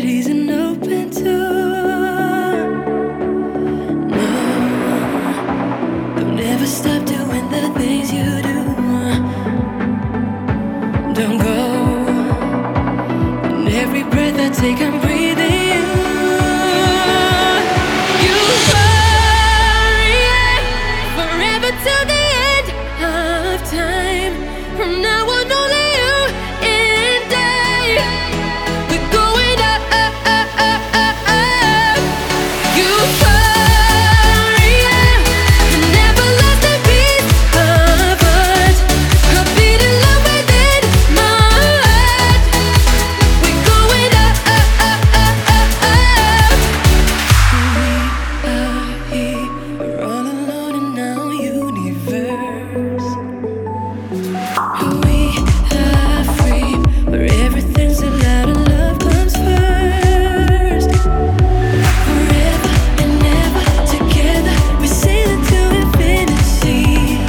Possibilities an open door. No, don't ever stop doing the things you do. Don't go. And every breath I take, I'm breathing you. You hurry forever till the end of time. From now on, only you and I. We're going up, up, up, up, up, up. You hurry and never lost the beat of us. A beat in love within my heart. We're going up, up, up, up, up, up. We are here, we're all alone in our universe. We are free, where everything's allowed and love comes first. Forever and ever together, we're sailing to infinity.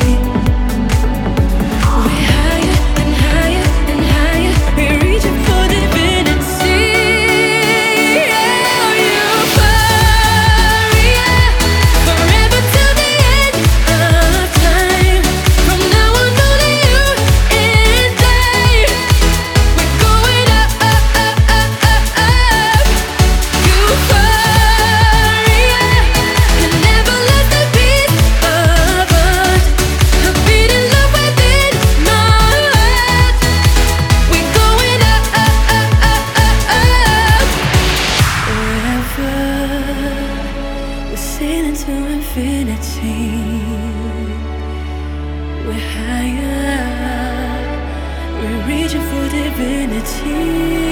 We're higher and higher and higher, we're reaching for divinity. Oh, you hurry forever till the end of time. From now on, only you and I. We're going up, up, up, up, up, up. You hurry and never let the beat of us. A beat in love within my heart. We're going up, up, up, up, up, up. Forever, we're sailing to infinity. We're higher, we're reaching for divinity.